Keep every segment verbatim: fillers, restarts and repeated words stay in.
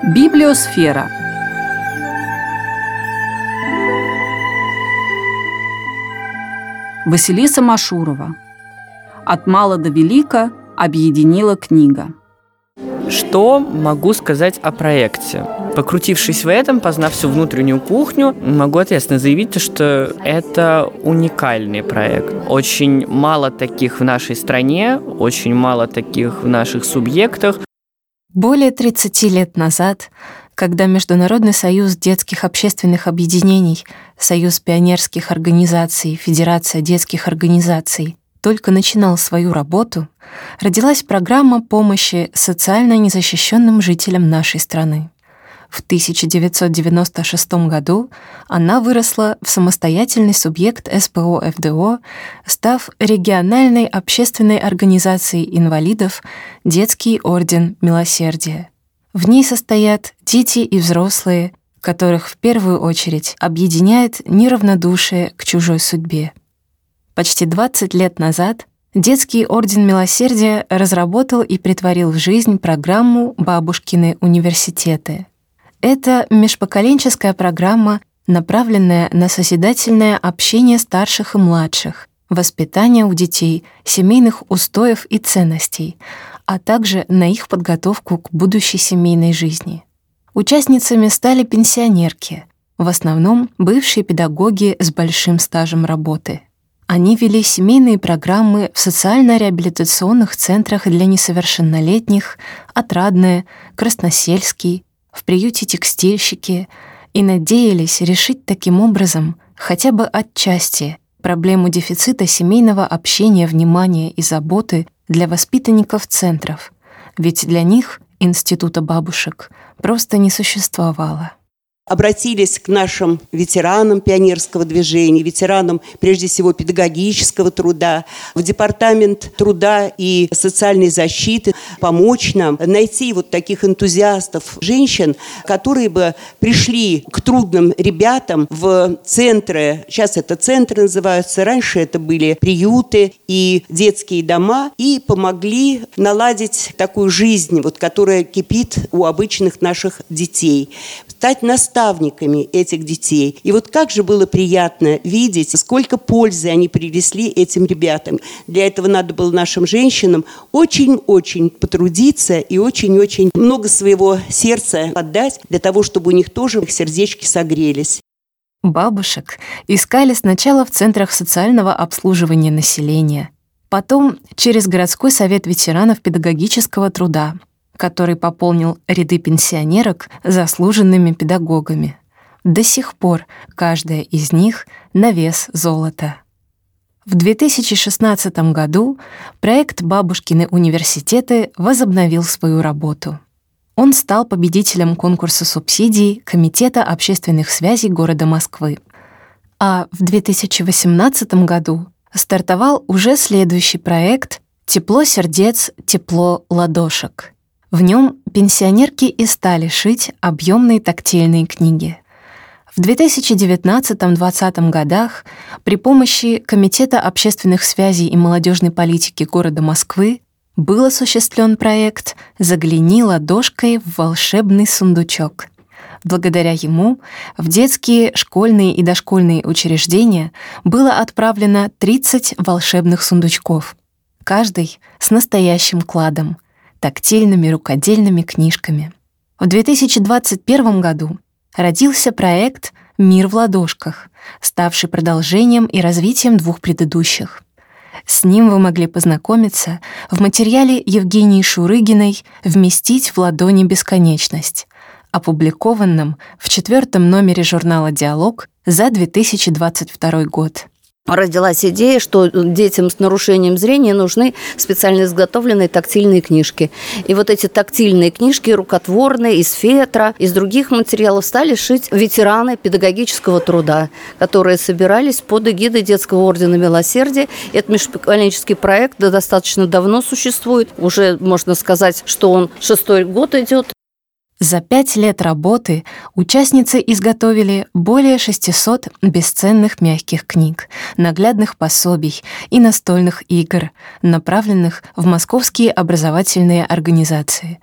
Библиосфера. Василиса Машурова. От мала до велика объединила книга. Что могу сказать о проекте? Покрутившись в этом, познав всю внутреннюю кухню, могу ответственно заявить, что это уникальный проект. Очень мало таких в нашей стране, очень мало таких в наших субъектах. Более тридцати лет назад, когда Международный союз детских общественных объединений, Союз пионерских организаций, Федерация детских организаций только начинал свою работу, родилась программа помощи социально незащищенным жителям нашей страны. В тысяча девятьсот девяносто шестом году она выросла в самостоятельный субъект эс пэ о эф дэ о, став региональной общественной организацией инвалидов «Детский орден милосердия». В ней состоят дети и взрослые, которых в первую очередь объединяет неравнодушие к чужой судьбе. Почти двадцать лет назад Детский орден милосердия разработал и претворил в жизнь программу «Бабушкины университеты». Это межпоколенческая программа, направленная на созидательное общение старших и младших, воспитание у детей семейных устоев и ценностей, а также на их подготовку к будущей семейной жизни. Участницами стали пенсионерки, в основном бывшие педагоги с большим стажем работы. Они вели семейные программы в социально-реабилитационных центрах для несовершеннолетних «Отрадное», «Красносельский», в приюте «Текстильщики» и надеялись решить таким образом хотя бы отчасти проблему дефицита семейного общения, внимания и заботы для воспитанников центров, ведь для них института бабушек просто не существовало. Обратились к нашим ветеранам пионерского движения, ветеранам, прежде всего, педагогического труда, в Департамент труда и социальной защиты, помочь нам найти вот таких энтузиастов, женщин, которые бы пришли к трудным ребятам в центры, сейчас это центры называются, раньше это были приюты и детские дома, и помогли наладить такую жизнь, вот, которая кипит у обычных наших детей, стать наставниками этих детей. И вот как же было приятно видеть, сколько пользы они принесли этим ребятам. Для этого надо было нашим женщинам очень-очень потрудиться и очень-очень много своего сердца отдать для того, чтобы у них тоже их сердечки согрелись. Бабушек искали сначала в центрах социального обслуживания населения, потом через городской совет ветеранов педагогического труда, который пополнил ряды пенсионерок заслуженными педагогами. До сих пор каждая из них на вес золота. В две тысячи шестнадцатом году проект «Бабушкины университеты» возобновил свою работу. Он стал победителем конкурса субсидий Комитета общественных связей города Москвы. А в две тысячи восемнадцатом году стартовал уже следующий проект «Тепло сердец, тепло ладошек». В нем пенсионерки и стали шить объемные тактильные книги. В две тысячи девятнадцатом-двадцатом годах при помощи Комитета общественных связей и молодежной политики города Москвы был осуществлен проект «Загляни ладошкой в волшебный сундучок». Благодаря ему в детские, школьные и дошкольные учреждения было отправлено тридцать волшебных сундучков, каждый с настоящим кладом, тактильными рукодельными книжками. В две тысячи двадцать первом году родился проект «Мир в ладошках», ставший продолжением и развитием двух предыдущих. С ним вы могли познакомиться в материале Евгении Шурыгиной «Вместить в ладони бесконечность», опубликованном в четвертом номере журнала «Диалог» за две тысячи двадцать второй год. Родилась идея, что детям с нарушением зрения нужны специально изготовленные тактильные книжки. И вот эти тактильные книжки, рукотворные, из фетра, из других материалов, стали шить ветераны педагогического труда, которые собирались под эгидой Детского ордена милосердия. Этот межпоколенческий проект да, достаточно давно существует. Уже можно сказать, что он шестой год идет. За пять лет работы участницы изготовили более шестисот бесценных мягких книг, наглядных пособий и настольных игр, направленных в московские образовательные организации.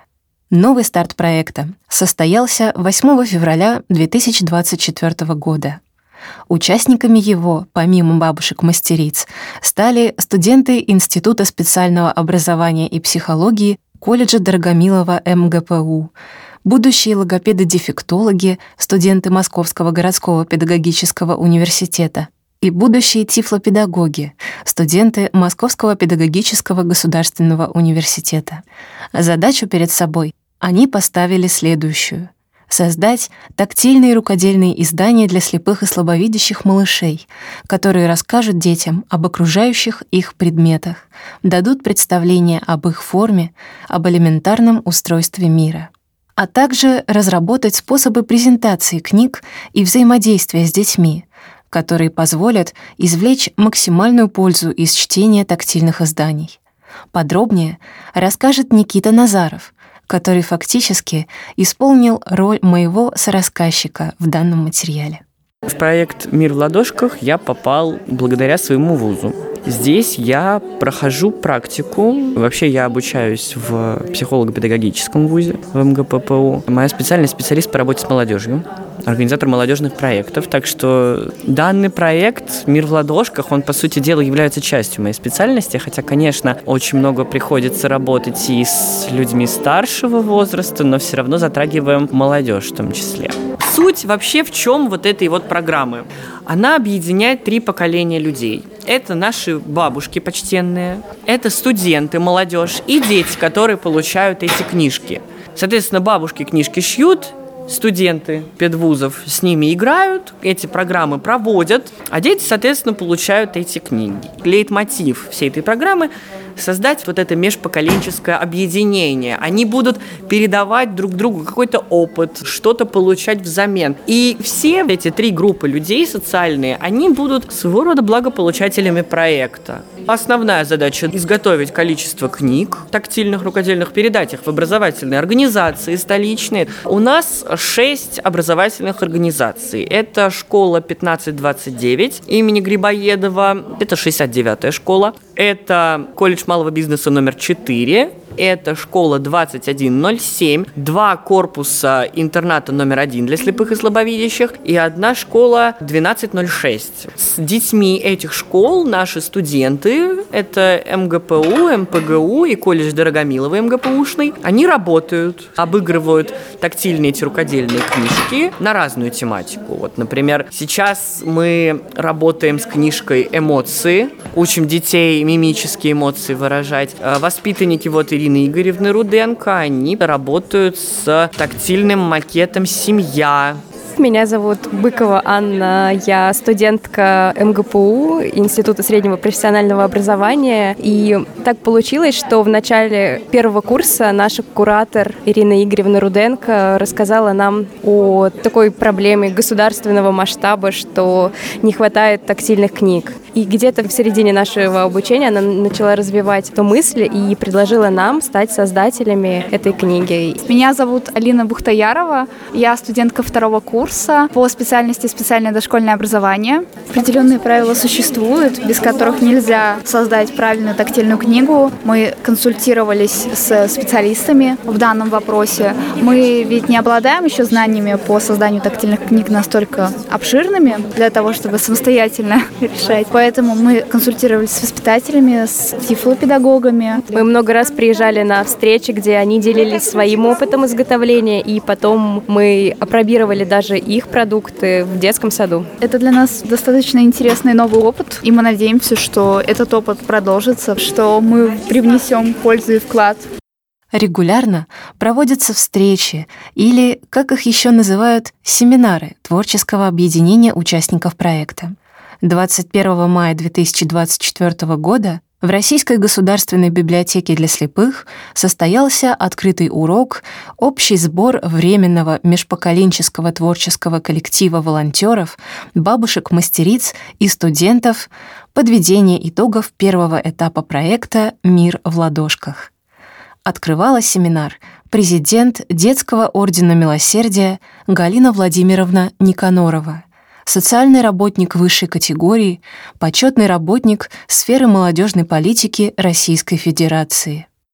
Новый старт проекта состоялся восьмого февраля две тысячи двадцать четвёртого года. Участниками его, помимо бабушек-мастериц, стали студенты Института специального образования и психологии колледжа Дорогомилова эм гэ пэ у, будущие логопеды-дефектологи, студенты Московского городского педагогического университета и будущие тифлопедагоги, студенты Московского педагогического государственного университета. Задачу перед собой они поставили следующую — создать тактильные рукодельные издания для слепых и слабовидящих малышей, которые расскажут детям об окружающих их предметах, дадут представление об их форме, об элементарном устройстве мира, а также разработать способы презентации книг и взаимодействия с детьми, которые позволят извлечь максимальную пользу из чтения тактильных изданий. Подробнее расскажет Никита Назаров, который фактически исполнил роль моего сорассказчика в данном материале. В проект «Мир в ладошках» я попал благодаря своему вузу. Здесь я прохожу практику. Вообще я обучаюсь в психолого-педагогическом вузе в эм гэ пэ пэ у. Моя специальность — специалист по работе с молодежью, организатор молодежных проектов. Так что данный проект «Мир в ладошках», он, по сути дела, является частью моей специальности. Хотя, конечно, очень много приходится работать и с людьми старшего возраста, но все равно затрагиваем молодежь в том числе. Суть вообще в чем вот этой вот программы? Она объединяет три поколения людей. Это наши бабушки почтенные, это студенты, молодежь и дети, которые получают эти книжки. Соответственно, бабушки книжки шьют, студенты педвузов с ними играют, эти программы проводят, а дети, соответственно, получают эти книги. Лейтмотив всей этой программы — создать вот это межпоколенческое объединение. Они будут передавать друг другу какой-то опыт, что-то получать взамен. И все эти три группы людей социальные, они будут своего рода благополучателями проекта. Основная задача — изготовить количество книг тактильных, рукодельных, передать их в образовательные организации столичные. У нас шесть образовательных организаций. Это школа пятнадцать двадцать девять имени Грибоедова, это шестьдесят девятая школа. Это колледж малого бизнеса номер четыре, это школа двадцать один ноль семь, два корпуса интерната номер один для слепых и слабовидящих и одна школа двенадцать ноль шесть. С детьми этих школ наши студенты, это эм гэ пэ у, эм пэ гэ у и колледж Дорогомилова эм гэ пэ ушный, они работают, обыгрывают тактильные эти рукодельные книжки на разную тематику. Вот, например, сейчас мы работаем с книжкой «Эмоции», учим детей мимические эмоции выражать. Воспитанники вот Ирины Игоревны Руденко, они работают с тактильным макетом «Семья». Меня зовут Быкова Анна, я студентка эм гэ пэ у, Института среднего профессионального образования. И так получилось, что в начале первого курса наша куратор Ирина Игоревна Руденко рассказала нам о такой проблеме государственного масштаба, что не хватает тактильных книг. И где-то в середине нашего обучения она начала развивать эту мысль и предложила нам стать создателями этой книги. Меня зовут Алина Бухтаярова, я студентка второго курса по специальности специальное дошкольное образование. Определенные правила существуют, без которых нельзя создать правильную тактильную книгу. Мы консультировались с специалистами в данном вопросе. Мы ведь не обладаем еще знаниями по созданию тактильных книг настолько обширными для того, чтобы самостоятельно решать. Поэтому мы консультировались с воспитателями, с тифлопедагогами. Мы много раз приезжали на встречи, где они делились своим опытом изготовления, и потом мы апробировали даже их продукты в детском саду. Это для нас достаточно интересный новый опыт, и мы надеемся, что этот опыт продолжится, что мы привнесем пользу и вклад. Регулярно проводятся встречи или, как их еще называют, семинары творческого объединения участников проекта. двадцать первого мая две тысячи двадцать четвёртого года в Российской государственной библиотеке для слепых состоялся открытый урок «Общий сбор Временного межпоколенческого творческого коллектива волонтеров, бабушек-мастериц и студентов. Подведение итогов первого этапа проекта «Мир в ладошках». Открывала семинар президент Детского ордена Милосердия Галина Владимировна Никанорова, социальный работник высшей категории, почетный работник сферы молодежной политики Российской Федерации.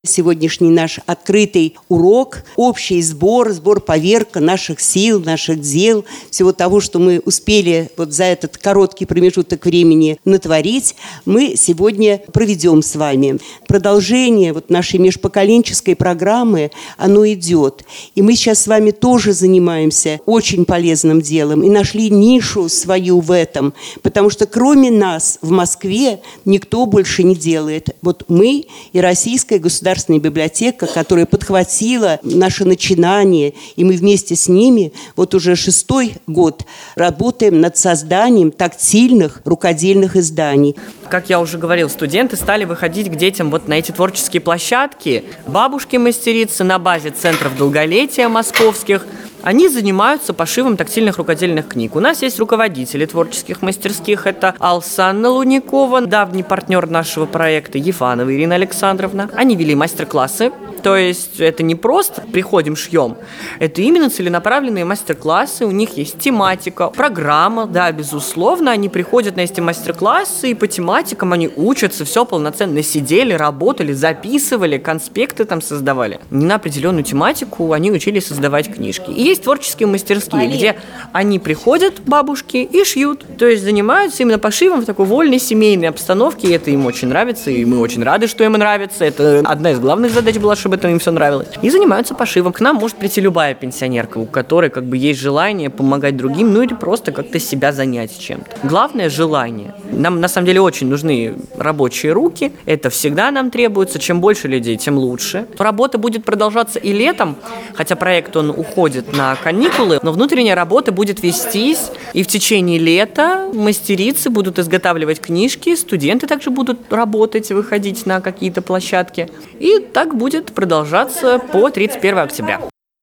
Сегодняшний наш открытый урок, общий сбор, сбор поверка наших сил, наших дел, всего того, что мы успели вот за этот короткий промежуток времени натворить, мы сегодня проведем с вами. Продолжение вот нашей межпоколенческой программы, оно идет. И мы сейчас с вами тоже занимаемся очень полезным делом и нашли нишу свою в этом, потому что кроме нас в Москве никто больше не делает. Вот мы и Российская государственная библиотека, которая подхватила наше начинание, и мы вместе с ними вот уже шестой год работаем над созданием тактильных рукодельных изданий. Как я уже говорил, студенты стали выходить к детям вот на эти творческие площадки. Бабушки-мастерицы на базе центров долголетия московских. Они занимаются пошивом тактильных рукодельных книг. У нас есть руководители творческих мастерских. Это Алсанна Луникова, давний партнер нашего проекта, Ефанова Ирина Александровна. Они вели мастер-классы. То есть это не просто приходим, шьем. Это именно целенаправленные мастер-классы. У них есть тематика, программа, да, безусловно. Они приходят на эти мастер-классы, и по тематикам они учатся, все полноценно сидели, работали, записывали, конспекты там создавали. Не на определенную тематику они учились создавать книжки. И есть творческие мастерские, Полин. Где они приходят, бабушки, и шьют. То есть занимаются именно пошивом в такой вольной семейной обстановке. И это им очень нравится, и мы очень рады, что им нравится. Это одна из главных задач была, чтобы это им все нравилось. И занимаются пошивом. К нам может прийти любая пенсионерка, у которой как бы есть желание помогать другим, ну или просто как-то себя занять чем-то. Главное – желание. Нам на самом деле очень нужны рабочие руки. Это всегда нам требуется. Чем больше людей, тем лучше. Работа будет продолжаться и летом, хотя проект он уходит на каникулы, но внутренняя работа будет вестись. И в течение лета мастерицы будут изготавливать книжки, студенты также будут работать, выходить на какие-то площадки. И так будет продолжаться по тридцать первое октября.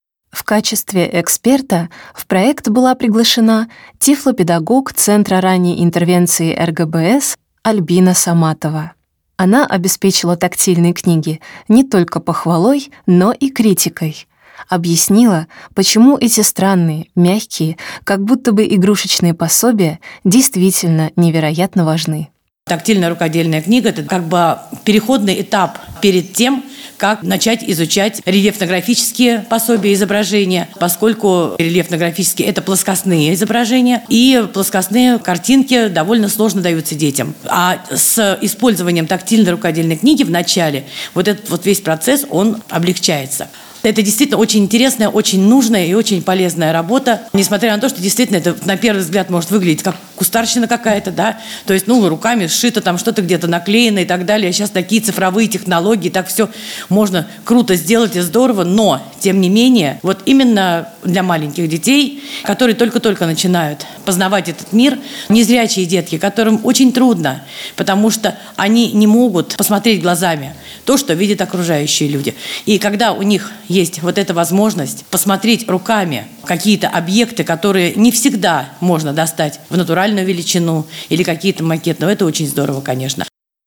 В качестве эксперта в проект была приглашена тифлопедагог Центра ранней интервенции эр гэ бэ эс Альбина Саматова. Она обеспечила тактильные книги не только похвалой, но и критикой. Объяснила, почему эти странные, мягкие, как будто бы игрушечные пособия действительно невероятно важны. Тактильная рукодельная книга – это как бы переходный этап перед тем, как начать изучать рельефно-графические пособия изображения, поскольку рельефно-графические – это плоскостные изображения, и плоскостные картинки довольно сложно даются детям. А с использованием тактильной рукодельной книги в начале вот этот вот весь процесс, он облегчается. Это действительно очень интересная, очень нужная и очень полезная работа, несмотря на то, что действительно это на первый взгляд может выглядеть как кустарщина какая-то, да, то есть, ну, руками сшито, там что-то где-то наклеено и так далее. Сейчас такие цифровые технологии, так все можно круто сделать и здорово, но, тем не менее, вот именно для маленьких детей, которые только-только начинают познавать этот мир, незрячие детки, которым очень трудно, потому что они не могут посмотреть глазами то, что видят окружающие люди. И когда у них есть вот эта возможность посмотреть руками какие-то объекты, которые не всегда можно достать в натуральную величину или какие-то макеты, но это очень здорово, конечно.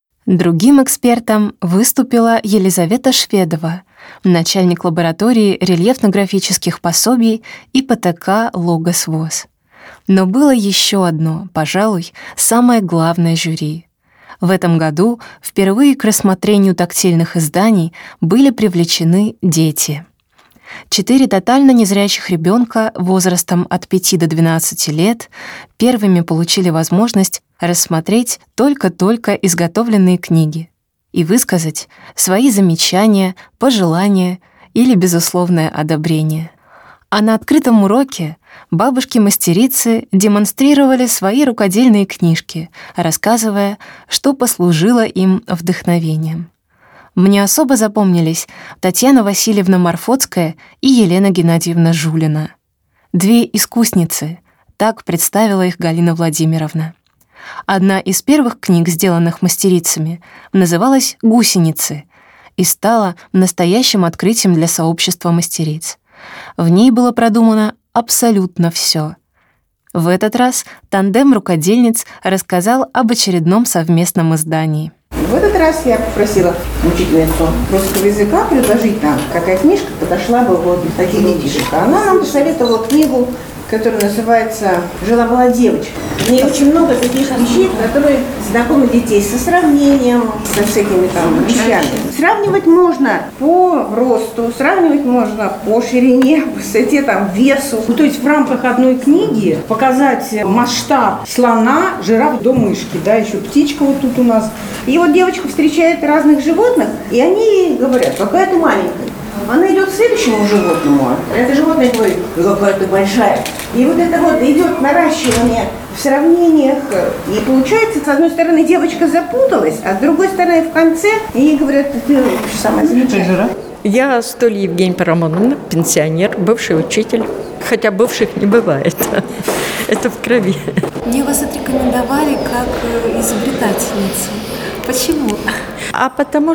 Другим экспертом выступила Елизавета Шведова, начальник лаборатории рельефно-графических пособий и пэ тэ ка «Логос ВОЗ». Но было еще одно, пожалуй, самое главное жюри. В этом году впервые к рассмотрению тактильных изданий были привлечены дети. Четыре тотально незрячих ребенка возрастом от пяти до двенадцати лет первыми получили возможность рассмотреть только-только изготовленные книги и высказать свои замечания, пожелания или безусловное одобрение. А на открытом уроке бабушки-мастерицы демонстрировали свои рукодельные книжки, рассказывая, что послужило им вдохновением. Мне особо запомнились Татьяна Васильевна Марфотская и Елена Геннадьевна Жулина. Две искусницы, так представила их Галина Владимировна. Одна из первых книг, сделанных мастерицами, называлась «Гусеницы» и стала настоящим открытием для сообщества мастериц. В ней было продумано абсолютно все. В этот раз тандем рукодельниц рассказал об очередном совместном издании. В этот раз я попросила учительницу русского языка предложить нам, какая книжка подошла бы вот таким детишкам. Она нам посоветовала книгу которая называется «Жила-была девочка». В ней очень много таких вещей, которые знакомят детей со сравнением, со всякими там вещами. Сравнивать можно по росту, сравнивать можно по ширине, по высоте, там, весу. То есть в рамках одной книги показать масштаб слона, жирафа до мышки, да, еще птичка вот тут у нас. И вот девочка встречает разных животных, и они ей говорят: какая ты маленькая. Она идет к следующему животному, это животное говорит: какая ты большая. И вот это вот идет наращивание в сравнениях. И получается, с одной стороны, девочка запуталась, а с другой стороны, в конце ей говорят: ты самая замечательная. Я Столь Евгения Парамоновна, пенсионер, бывший учитель. Хотя бывших не бывает. Это в крови. Мне вас отрекомендовали как изобретательницу. Почему? А потому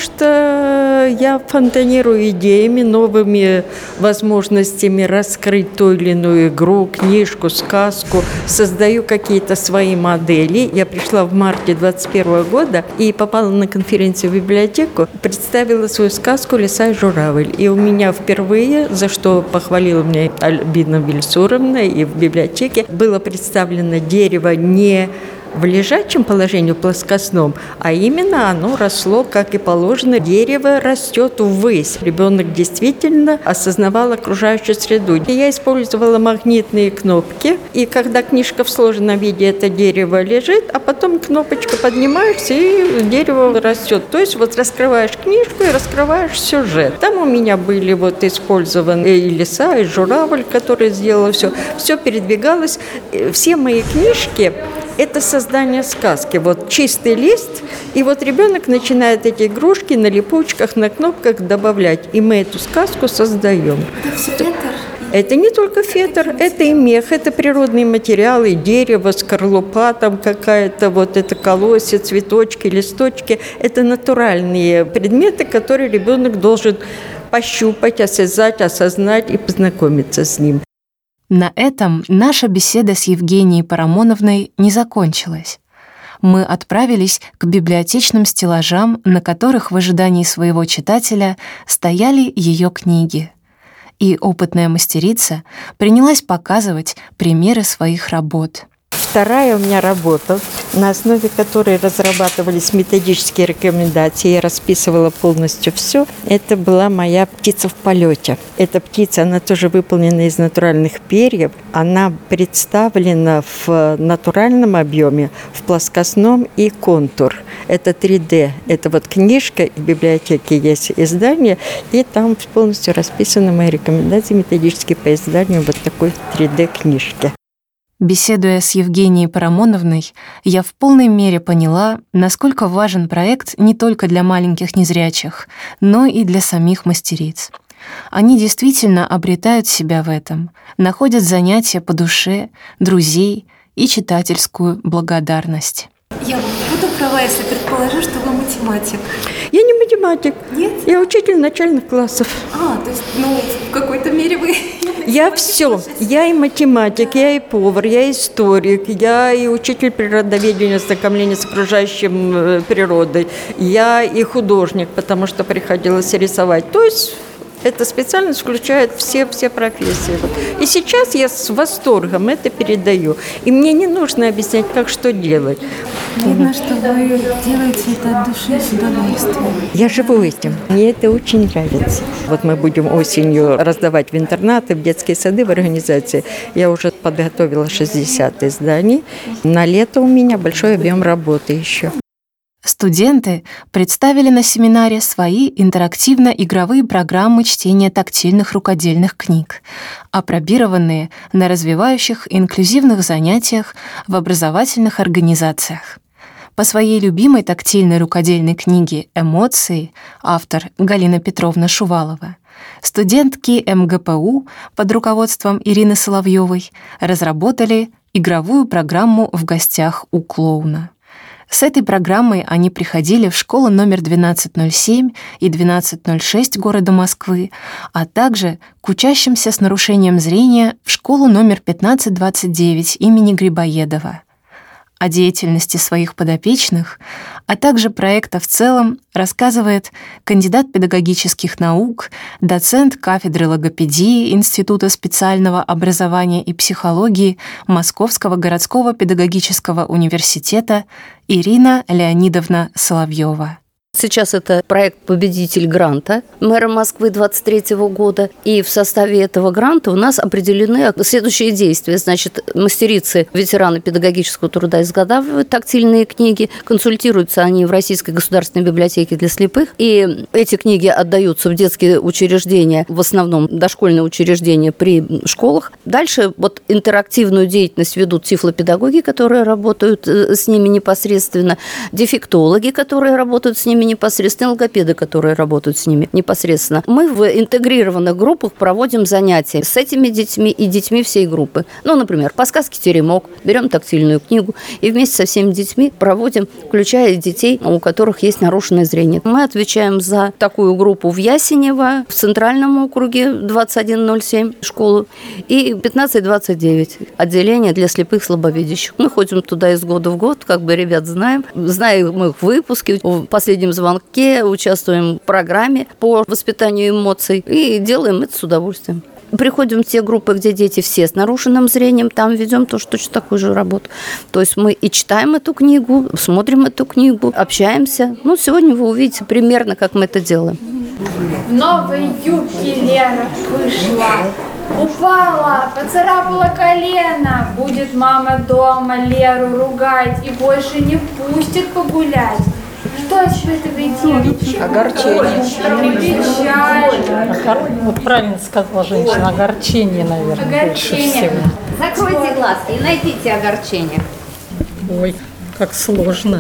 что я фонтанирую идеями, новыми возможностями раскрыть ту или иную игру, книжку, сказку, создаю какие-то свои модели. Я пришла в марте двадцать первого года и попала на конференцию в библиотеку, представила свою сказку «Лиса и журавль». И у меня впервые, за что похвалила меня Альбина Вильсуровна, и в библиотеке было представлено дерево не в лежачем положении, плоскостном, а именно оно росло, как и положено. Дерево растет ввысь. Ребенок действительно осознавал окружающую среду. И я использовала магнитные кнопки, и когда книжка в сложенном виде, это дерево лежит, а потом кнопочка поднимаешься, и дерево растет. То есть вот раскрываешь книжку и раскрываешь сюжет. Там у меня были вот использованы и лиса, и журавль, который сделал все. Все передвигалось. Все мои книжки – это создание сказки. Вот чистый лист, и вот ребенок начинает эти игрушки на липучках, на кнопках добавлять. И мы эту сказку создаем. Это все фетр? Это не только фетр, это и мех, это природные материалы, дерево, скорлупа там какая-то, вот это колосья, цветочки, листочки. Это натуральные предметы, которые ребенок должен пощупать, осязать, осознать и познакомиться с ним. На этом наша беседа с Евгенией Парамоновной не закончилась. Мы отправились к библиотечным стеллажам, на которых в ожидании своего читателя стояли ее книги. И опытная мастерица принялась показывать примеры своих работ. Вторая у меня работа, на основе которой разрабатывались методические рекомендации, я расписывала полностью все. Это была моя птица в полете. Эта птица, она тоже выполнена из натуральных перьев. Она представлена в натуральном объеме, в плоскостном и контур. Это три дэ. Это вот книжка, в библиотеке есть издание, и там полностью расписаны мои рекомендации методические по изданию вот такой три дэ-книжки. Беседуя с Евгенией Парамоновной, я в полной мере поняла, насколько важен проект не только для маленьких незрячих, но и для самих мастериц. Они действительно обретают себя в этом, находят занятия по душе, друзей и читательскую благодарность. Я буду права, если предположу, что вы математик. Я не математик. Нет? Я учитель начальных классов. А, то есть, ну, в какой-то мере вы... Я все. Я и математик, я и повар, я и историк, я и учитель природоведения, знакомления с окружающей природой, я и художник, потому что приходилось рисовать. То есть эта специальность включает все, все профессии. И сейчас я с восторгом это передаю. И мне не нужно объяснять, как что делать. Видно, что вы делаете это от души с удовольствием. Я живу этим. Мне это очень нравится. Вот мы будем осенью раздавать в интернаты, в детские сады, в организации. Я уже подготовила шестьдесят изданий. На лето у меня большой объем работы еще. Студенты представили на семинаре свои интерактивно-игровые программы чтения тактильных рукодельных книг, апробированные на развивающих инклюзивных занятиях в образовательных организациях. По своей любимой тактильной рукодельной книге «Эмоции» автор Галина Петровна Шувалова, студентки эм гэ пэ у под руководством Ирины Соловьевой разработали игровую программу «В гостях у клоуна». С этой программой они приходили в школу номер двенадцать ноль семь и двенадцать ноль шесть города Москвы, а также к учащимся с нарушением зрения в школу номер пятнадцать двадцать девять имени Грибоедова. О деятельности своих подопечных а также проекта в целом, рассказывает кандидат педагогических наук, доцент кафедры логопедии Института специального образования и психологии Московского городского педагогического университета Ирина Леонидовна Соловьева. Сейчас это проект «Победитель гранта» мэра Москвы двадцать третьего года. И в составе этого гранта у нас определены следующие действия. Значит, мастерицы, ветераны педагогического труда изготавливают тактильные книги. Консультируются они в Российской государственной библиотеке для слепых. И эти книги отдаются в детские учреждения, в основном дошкольные учреждения при школах. Дальше вот интерактивную деятельность ведут тифлопедагоги, которые работают с ними непосредственно, дефектологи, которые работают с ними непосредственно, логопеды, которые работают с ними непосредственно. Мы в интегрированных группах проводим занятия с этими детьми и детьми всей группы. Ну, например, по сказке «Теремок», берем тактильную книгу и вместе со всеми детьми проводим, включая детей, у которых есть нарушенное зрение. Мы отвечаем за такую группу в Ясенево, в Центральном округе двадцать один ноль семь школу и пятнадцать двадцать девять отделение для слепых слабовидящих. Мы ходим туда из года в год, как бы ребят знаем, знаем их выпуски. В последнем звонке участвуем в программе по воспитанию эмоций и делаем это с удовольствием. Приходим в те группы, где дети все с нарушенным зрением, там ведем тоже точно такую же работу. То есть мы и читаем эту книгу, смотрим эту книгу, общаемся. Ну, сегодня вы увидите примерно, как мы это делаем. В новой юбке Лера вышла, упала, поцарапала колено. Будет мама дома Леру ругать и больше не пустит погулять. Что теперь ты делаешь? Огорчение. Печаль. Вот правильно сказала женщина, огорчение, наверное, больше всего. Закройте глазки и найдите огорчение. Ой, как сложно.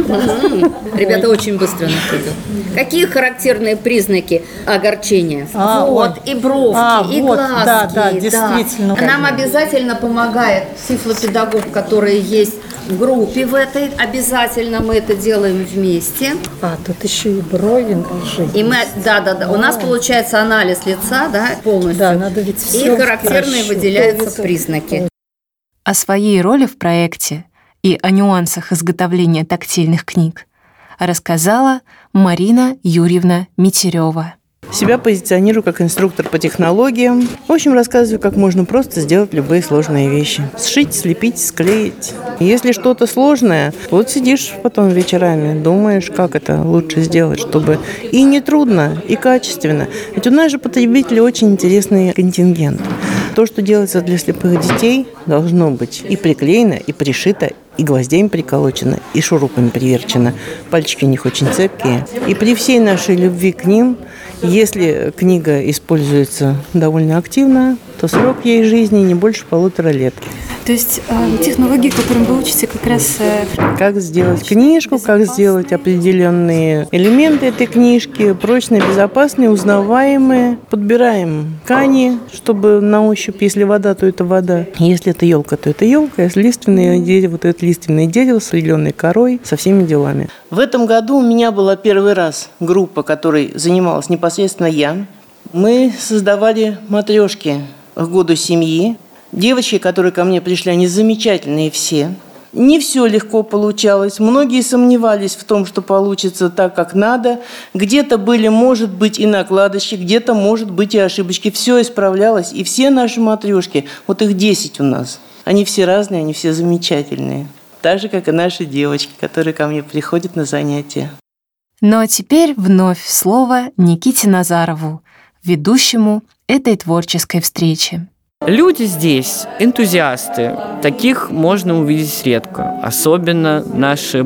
Ребята очень быстро находят. Какие характерные признаки огорчения? А, вот, вот. и бровки, а, и вот, глазки. Да, да, действительно. Да. Нам обязательно помогает тифлопедагог, который есть в группе в этой. Обязательно мы это делаем вместе. А, тут еще и брови жить. И мы, да, да, да. У нас получается анализ лица, да, полностью. Да, надо ведь все. И характерные хорошо выделяются признаки. О своей роли в проекте и о нюансах изготовления тактильных книг рассказала Марина Юрьевна Митерева. Себя позиционирую как инструктор по технологиям. В общем, рассказываю, как можно просто сделать любые сложные вещи. Сшить, слепить, склеить. Если что-то сложное, вот сидишь потом вечерами, думаешь, как это лучше сделать, чтобы и не трудно, и качественно. Ведь у нас же потребители очень интересный контингент. То, что делается для слепых детей, должно быть и приклеено, и пришито, и гвоздями приколочено, и шурупами приверчено. Пальчики у них очень цепкие. И при всей нашей любви к ним, если книга используется довольно активно, то срок ей жизни не больше полутора лет. То есть э, технологии, которым вы учите, как раз... Э... Как сделать книжку, как сделать определенные элементы этой книжки, прочные, безопасные, узнаваемые. Подбираем ткани, чтобы на ощупь, если вода, то это вода. Если это елка, то это елка. Если лиственное дерево, то это лиственное дерево с определенной корой, со всеми делами. В этом году у меня была первый раз группа, которой занималась непосредственно я. Мы создавали матрешки к году семьи. Девочки, которые ко мне пришли, они замечательные все. Не все легко получалось. Многие сомневались в том, что получится так, как надо. Где-то были, может быть, и накладочки, где-то, может быть, и ошибочки. Все исправлялось. И все наши матрешки, вот их десять у нас, они все разные, они все замечательные. Так же, как и наши девочки, которые ко мне приходят на занятия. Ну а теперь вновь слово Никите Назарову, ведущему этой творческой встречи. Люди здесь энтузиасты. Таких можно увидеть редко. Особенно наши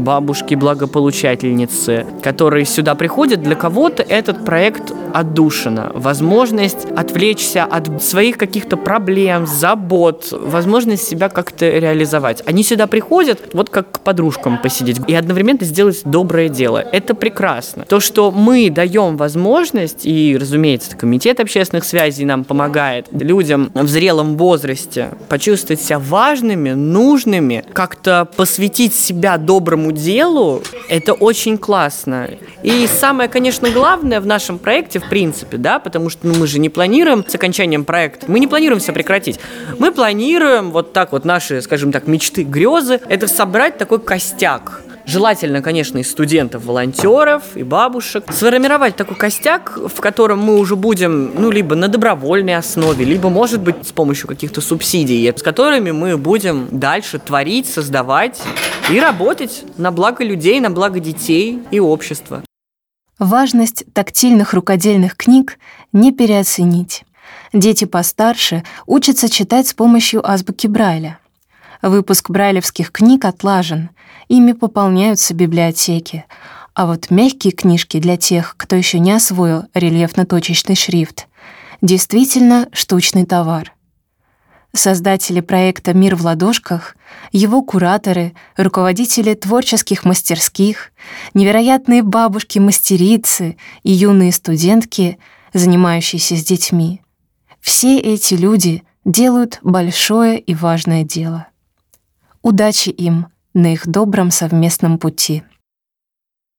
бабушки-благополучательницы, которые сюда приходят. Для кого-то этот проект отдушина. Возможность отвлечься от своих каких-то проблем, забот. Возможность себя как-то реализовать. Они сюда приходят вот как к подружкам посидеть и одновременно сделать доброе дело. Это прекрасно. То, что мы даем возможность, и, разумеется, комитет общественных связей нам помогает людям в зрелом возрасте почувствовать себя важными, нужными, как-то посвятить себя доброму делу, это очень классно. И самое, конечно, главное в нашем проекте, в принципе, да, потому что ну, мы же не планируем с окончанием проекта, мы не планируем все прекратить. Мы планируем вот так вот наши, скажем так, мечты, грезы, это собрать такой костяк Желательно, конечно, из студентов, волонтеров и бабушек. Сформировать такой костяк, в котором мы уже будем, ну, либо на добровольной основе, либо, может быть, с помощью каких-то субсидий, с которыми мы будем дальше творить, создавать и работать на благо людей, на благо детей и общества. Важность тактильных рукодельных книг не переоценить. Дети постарше учатся читать с помощью азбуки Брайля. Выпуск брайлевских книг отлажен, ими пополняются библиотеки. А вот мягкие книжки для тех, кто еще не освоил рельефно-точечный шрифт, действительно штучный товар. Создатели проекта «Мир в ладошках», его кураторы, руководители творческих мастерских, невероятные бабушки-мастерицы и юные студентки, занимающиеся с детьми. Все эти люди делают большое и важное дело. Удачи им на их добром совместном пути.